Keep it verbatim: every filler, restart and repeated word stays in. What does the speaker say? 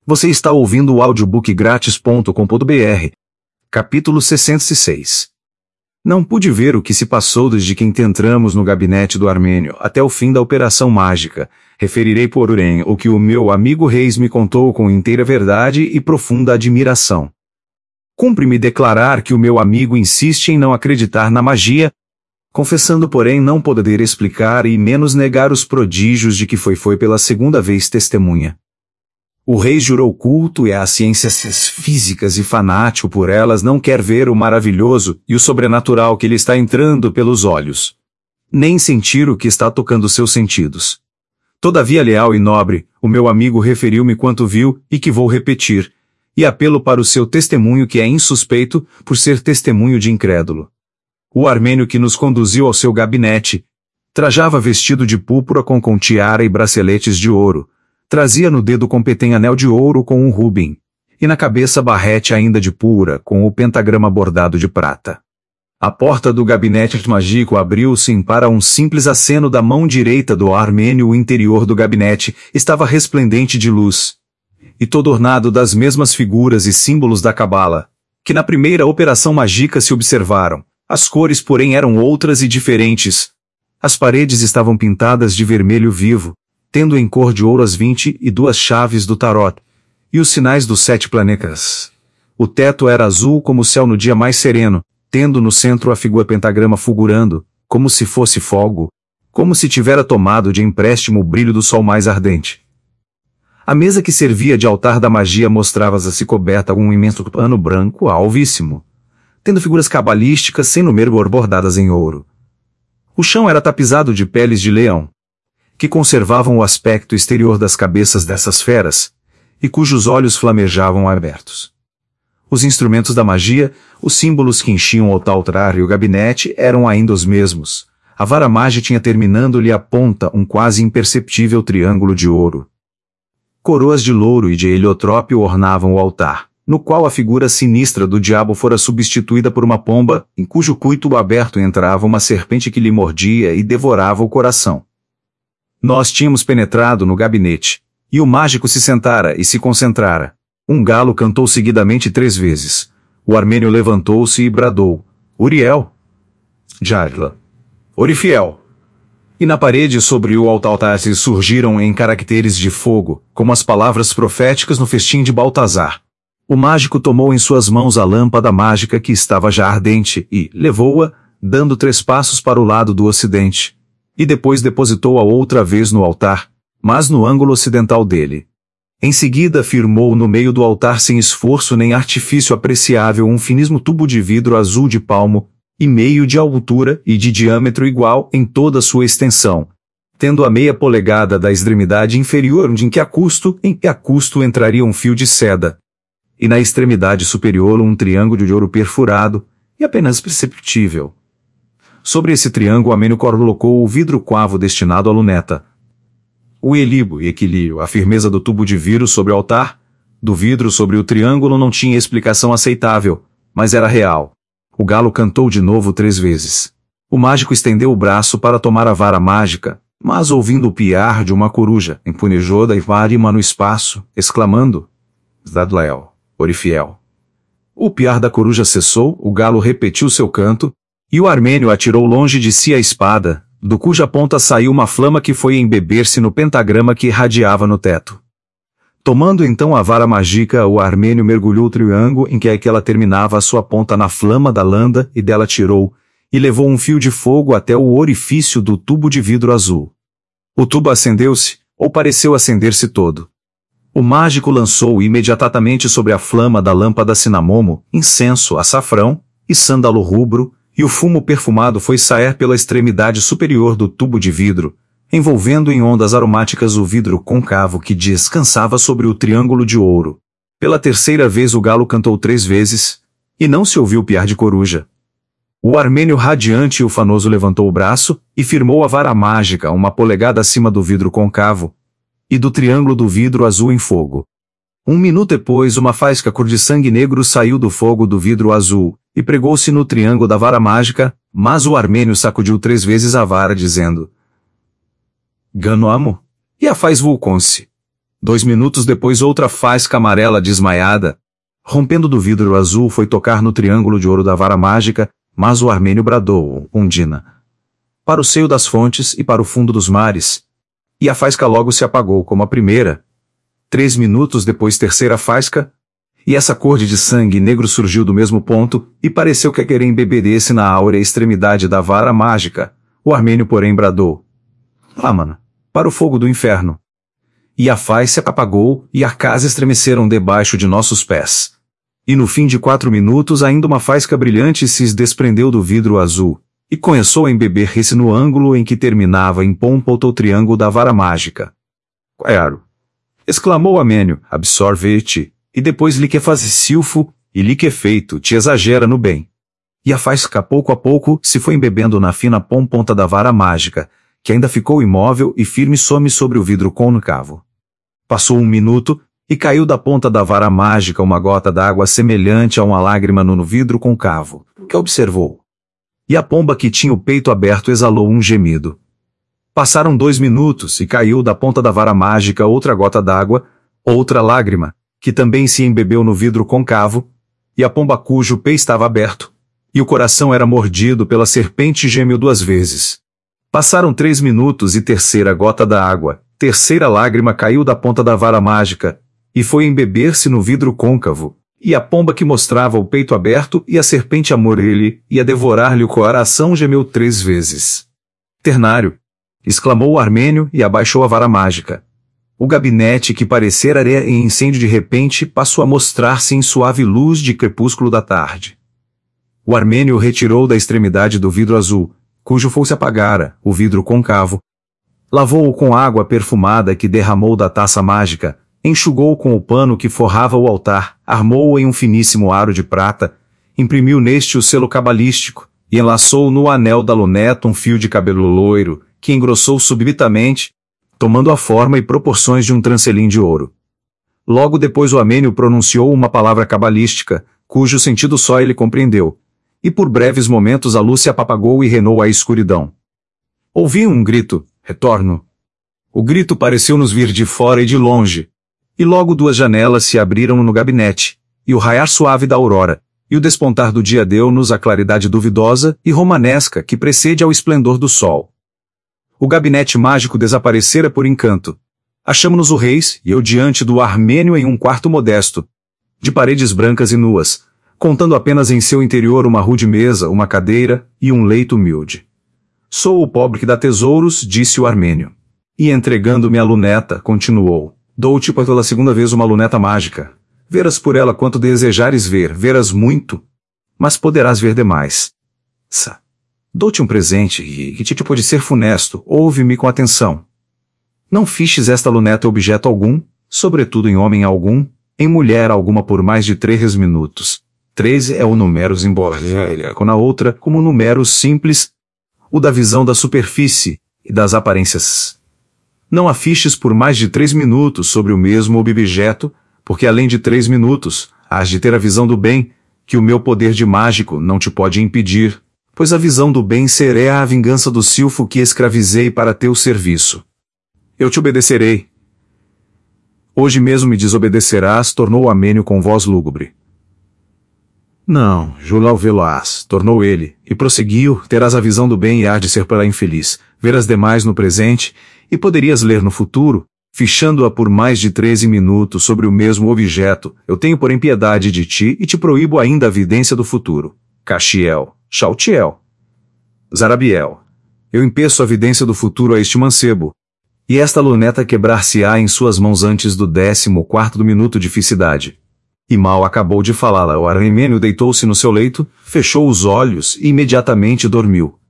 Você está ouvindo o audiobook grátis ponto com ponto br. Capítulo sessenta e seis. Não pude ver o que se passou desde que entramos no gabinete do Armênio até o fim da operação mágica. Referirei porém o que o meu amigo Reis me contou com inteira verdade e profunda admiração. Cumpre-me declarar que o meu amigo insiste em não acreditar na magia, confessando porém não poder explicar e menos negar os prodígios de que foi foi pela segunda vez testemunha. O rei jurou culto e às ciências físicas e fanático por elas não quer ver o maravilhoso e o sobrenatural que lhe está entrando pelos olhos, nem sentir o que está tocando seus sentidos. Todavia leal e nobre, o meu amigo referiu-me quanto viu e que vou repetir, e apelo para o seu testemunho que é insuspeito por ser testemunho de incrédulo. O armênio que nos conduziu ao seu gabinete trajava vestido de púrpura com com tiara e braceletes de ouro. Trazia no dedo com petém anel de ouro com um rubim, e na cabeça barrete ainda de pura, com o pentagrama bordado de prata. A porta do gabinete mágico abriu-se para um simples aceno da mão direita do armênio. O interior do gabinete estava resplendente de luz, e todo ornado das mesmas figuras e símbolos da cabala, que na primeira operação mágica se observaram. As cores, porém, eram outras e diferentes. As paredes estavam pintadas de vermelho vivo, tendo em cor de ouro as vinte e duas chaves do tarot, e os sinais dos sete planetas. O teto era azul como o céu no dia mais sereno, tendo no centro a figura pentagrama fulgurando, como se fosse fogo, como se tivera tomado de empréstimo o brilho do sol mais ardente. A mesa que servia de altar da magia mostrava-se coberta com um imenso pano branco alvíssimo, tendo figuras cabalísticas sem número bordadas em ouro. O chão era tapizado de peles de leão, que conservavam o aspecto exterior das cabeças dessas feras, e cujos olhos flamejavam abertos. Os instrumentos da magia, os símbolos que enchiam o altar e o gabinete eram ainda os mesmos. A vara mágica tinha terminando-lhe a ponta um quase imperceptível triângulo de ouro. Coroas de louro e de heliotrópio ornavam o altar, no qual a figura sinistra do diabo fora substituída por uma pomba, em cujo cuito aberto entrava uma serpente que lhe mordia e devorava o coração. Nós tínhamos penetrado no gabinete, e o mágico se sentara e se concentrara. Um galo cantou seguidamente três vezes. O armênio levantou-se e bradou: Uriel! Jarla! Orifiel! E na parede sobre o altar surgiram em caracteres de fogo, como as palavras proféticas no festim de Baltazar. O mágico tomou em suas mãos a lâmpada mágica que estava já ardente e levou-a, dando três passos para o lado do ocidente. E depois depositou-a outra vez no altar, mas no ângulo ocidental dele. Em seguida firmou no meio do altar sem esforço nem artifício apreciável um finíssimo tubo de vidro azul de palmo e meio de altura e de diâmetro igual em toda a sua extensão, tendo a meia polegada da extremidade inferior onde em que a custo, em que a custo entraria um fio de seda, e na extremidade superior um triângulo de ouro perfurado e apenas perceptível. Sobre esse triângulo Armênio colocou o vidro coavo destinado à luneta. O equilíbrio e equilíbrio, a firmeza do tubo de vidro sobre o altar, do vidro sobre o triângulo não tinha explicação aceitável, mas era real. O galo cantou de novo três vezes. O mágico estendeu o braço para tomar a vara mágica, mas ouvindo o piar de uma coruja, empunejou da vara no espaço, exclamando: Zadlael, Orifiel. O piar da coruja cessou, o galo repetiu seu canto, e o armênio atirou longe de si a espada, do cuja ponta saiu uma flama que foi embeber-se no pentagrama que irradiava no teto. Tomando então a vara mágica, o armênio mergulhou o triângulo em que aquela terminava a sua ponta na flama da lâmpada e dela tirou, e levou um fio de fogo até o orifício do tubo de vidro azul. O tubo acendeu-se, ou pareceu acender-se todo. O mágico lançou imediatamente sobre a flama da lâmpada cinamomo, incenso, açafrão e sândalo rubro, e o fumo perfumado foi sair pela extremidade superior do tubo de vidro, envolvendo em ondas aromáticas o vidro côncavo que descansava sobre o triângulo de ouro. Pela terceira vez o galo cantou três vezes, e não se ouviu piar de coruja. O armênio radiante e ufanoso levantou o braço, e firmou a vara mágica uma polegada acima do vidro côncavo, e do triângulo do vidro azul em fogo. Um minuto depois uma faísca cor de sangue negro saiu do fogo do vidro azul, e pregou-se no triângulo da vara mágica, mas o armênio sacudiu três vezes a vara dizendo: Ganoamo, e a faz vulconse. Dois minutos depois outra faísca amarela desmaiada, rompendo do vidro azul, foi tocar no triângulo de ouro da vara mágica, mas o armênio bradou, Undina, para o seio das fontes e para o fundo dos mares. E a faísca logo se apagou como a primeira. Três minutos depois terceira faísca, e essa cor de sangue negro surgiu do mesmo ponto, e pareceu que a querer embebedesse na áurea extremidade da vara mágica. O armênio, porém, bradou: Lâmana, para o fogo do inferno. E a faísca apagou, e a casa estremeceram debaixo de nossos pés. E no fim de quatro minutos ainda uma faísca brilhante se desprendeu do vidro azul, e começou a embeber-se no ângulo em que terminava em pompa o triângulo da vara mágica. Claro! Exclamou Armênio, absorve-te, e depois liquefaz silfo, e liquefeito te exagera no bem. E a faísca pouco a pouco se foi embebendo na fina ponta da vara mágica, que ainda ficou imóvel e firme some sobre o vidro côncavo. Passou um minuto, e caiu da ponta da vara mágica uma gota d'água semelhante a uma lágrima no vidro côncavo, que observou. E a pomba que tinha o peito aberto exalou um gemido. Passaram dois minutos e caiu da ponta da vara mágica outra gota d'água, outra lágrima, que também se embebeu no vidro côncavo, e a pomba cujo peito estava aberto, e o coração era mordido pela serpente gemeu duas vezes. Passaram três minutos e terceira gota d'água, terceira lágrima caiu da ponta da vara mágica, e foi embeber-se no vidro côncavo, e a pomba que mostrava o peito aberto e a serpente a morder-lhe e a devorar-lhe o coração gemeu três vezes. Ternário! Exclamou o armênio e abaixou a vara mágica. O gabinete que parecera areia em incêndio de repente passou a mostrar-se em suave luz de crepúsculo da tarde. O armênio retirou da extremidade do vidro azul, cujo fogo se apagara, o vidro côncavo. Lavou-o com água perfumada que derramou da taça mágica, enxugou com o pano que forrava o altar, armou-o em um finíssimo aro de prata, imprimiu neste o selo cabalístico, e enlaçou no anel da luneta um fio de cabelo loiro, que engrossou subitamente, tomando a forma e proporções de um trancelim de ouro. Logo depois o armênio pronunciou uma palavra cabalística, cujo sentido só ele compreendeu, e por breves momentos a luz se apagou e reinou a escuridão. Ouvi um grito, retorno. O grito pareceu-nos vir de fora e de longe, e logo duas janelas se abriram no gabinete, e o raiar suave da aurora, e o despontar do dia deu-nos a claridade duvidosa e romanesca que precede ao esplendor do sol. O gabinete mágico desaparecera por encanto. Achamo-nos o reis e eu diante do armênio em um quarto modesto, de paredes brancas e nuas, contando apenas em seu interior uma rude mesa, uma cadeira e um leito humilde. Sou o pobre que dá tesouros, disse o armênio. E entregando-me a luneta, continuou. Dou-te pela segunda vez uma luneta mágica. Verás por ela quanto desejares ver, verás muito, mas poderás ver demais. Sa. Dou-te um presente, e que te pode ser funesto, ouve-me com atenção. Não fiches esta luneta objeto algum, sobretudo em homem algum, em mulher alguma por mais de três minutos. Três é o número simbólico na outra, como número simples, o da visão da superfície e das aparências. Não a fiches por mais de três minutos sobre o mesmo objeto, porque além de três minutos, hás de ter a visão do bem, que o meu poder de mágico não te pode impedir, pois a visão do bem será a vingança do silfo que escravizei para teu serviço. Eu te obedecerei. Hoje mesmo me desobedecerás, tornou o armênio com voz lúgubre. Não, Julau Veloaz, tornou ele, e prosseguiu, terás a visão do bem e há de ser para infeliz, ver as demais no presente, e poderias ler no futuro, fichando-a por mais de treze minutos sobre o mesmo objeto, eu tenho porém piedade de ti e te proíbo ainda a vidência do futuro. Caxiel, Chaltiel, Zarabiel. Eu impeço a vidência do futuro a este mancebo, e esta luneta quebrar-se-á em suas mãos antes do décimo quarto do minuto de felicidade. E mal acabou de falá-la, o armênio deitou-se no seu leito, fechou os olhos e imediatamente dormiu.